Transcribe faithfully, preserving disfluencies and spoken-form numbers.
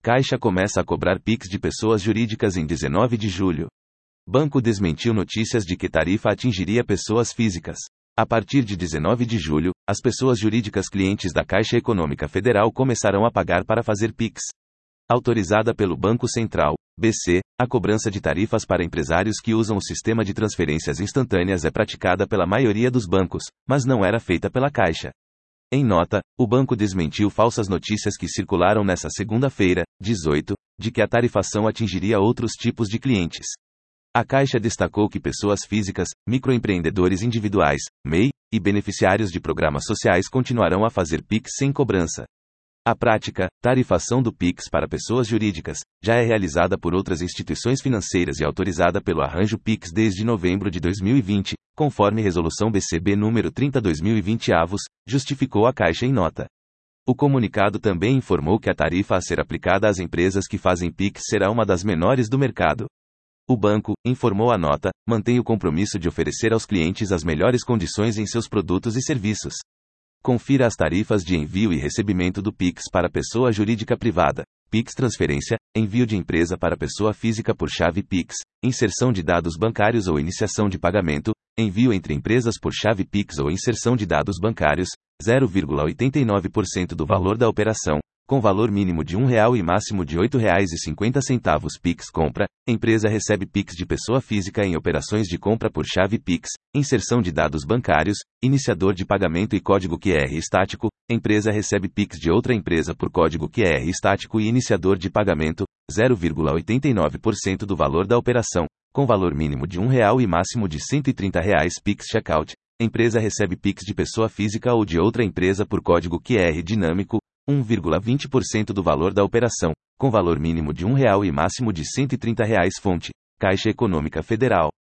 Caixa começa a cobrar Pix de pessoas jurídicas em dezenove de julho. Banco desmentiu notícias de que tarifa atingiria pessoas físicas. A partir de dezenove de julho, as pessoas jurídicas clientes da Caixa Econômica Federal começarão a pagar para fazer Pix. Autorizada pelo Banco Central, B C, a cobrança de tarifas para empresários que usam o sistema de transferências instantâneas é praticada pela maioria dos bancos, mas não era feita pela Caixa. Em nota, o banco desmentiu falsas notícias que circularam nesta segunda-feira, dezoito, de que a tarifação atingiria outros tipos de clientes. A Caixa destacou que pessoas físicas, microempreendedores individuais, M E I, e beneficiários de programas sociais continuarão a fazer Pix sem cobrança. A prática, tarifação do Pix para pessoas jurídicas, já é realizada por outras instituições financeiras e autorizada pelo Arranjo Pix desde novembro de dois mil e vinte, conforme Resolução B C B número trinta barra dois mil e vinte avos, justificou a Caixa em nota. O comunicado também informou que a tarifa a ser aplicada às empresas que fazem Pix será uma das menores do mercado. O banco, informou a nota, mantém o compromisso de oferecer aos clientes as melhores condições em seus produtos e serviços. Confira as tarifas de envio e recebimento do Pix para pessoa jurídica privada, Pix transferência, envio de empresa para pessoa física por chave Pix, inserção de dados bancários ou iniciação de pagamento, envio entre empresas por chave Pix ou inserção de dados bancários, zero vírgula oitenta e nove por cento do valor da operação, com valor mínimo de um real e máximo de oito reais e cinquenta centavos Pix compra, empresa recebe Pix de pessoa física em operações de compra por chave Pix, inserção de dados bancários, iniciador de pagamento e código Q R estático, empresa recebe Pix de outra empresa por código Q R estático e iniciador de pagamento, zero vírgula oitenta e nove por cento do valor da operação, com valor mínimo de um real e máximo de cento e trinta reais Pix checkout, empresa recebe Pix de pessoa física ou de outra empresa por código Q R dinâmico, um vírgula vinte por cento do valor da operação, com valor mínimo de um real e máximo de cento e trinta reais fonte, Caixa Econômica Federal.